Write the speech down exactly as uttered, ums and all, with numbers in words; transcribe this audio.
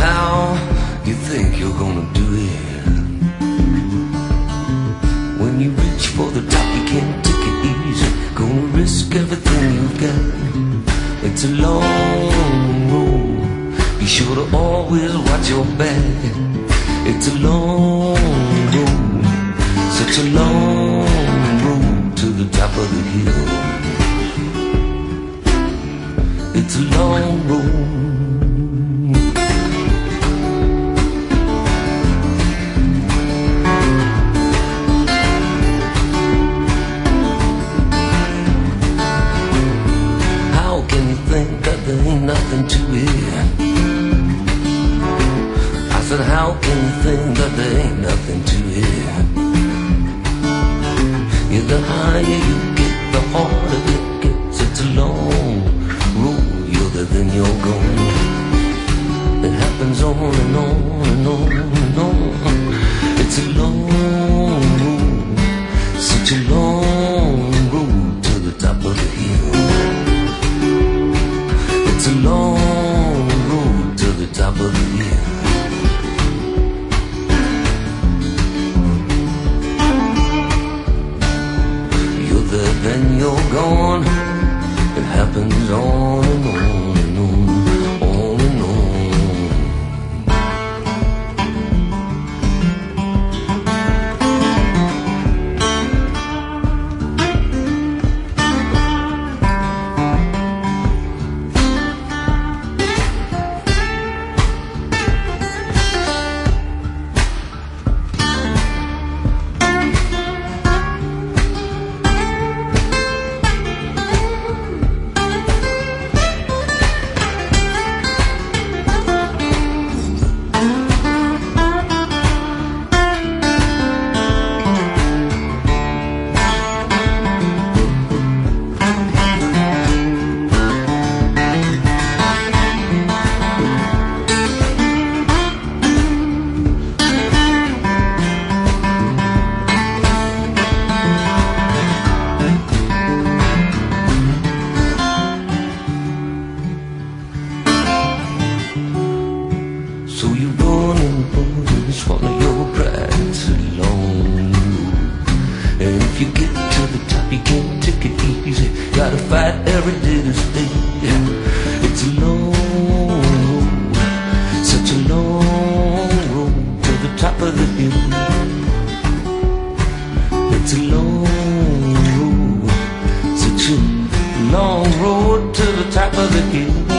how you think you're gonna do it. When you reach for the top, you can't take it easy. Gonna risk everything you've got. It's a long road. Be sure to always watch your back. It's a long road, such a long road to the top of the hill. It's a long road. How can you think that there ain't nothing to it? I said, how can you think that there ain't nothing to it? Yeah, the higher you get, the harder it gets. It's a long road, you're then you're gone. It happens on and on and on and on. It's a long road, such a long road to the top of the hill. It's a long road to the top of the hill. Then you're gone. It happens on and on and on, on and on. So you run and run and swallow your pride. It's a long road, and if you get to the top, you can't take it easy. Gotta fight every day to stay. It's a long road, such a long road to the top of the hill. It's a long road, such a long road to the top of the hill.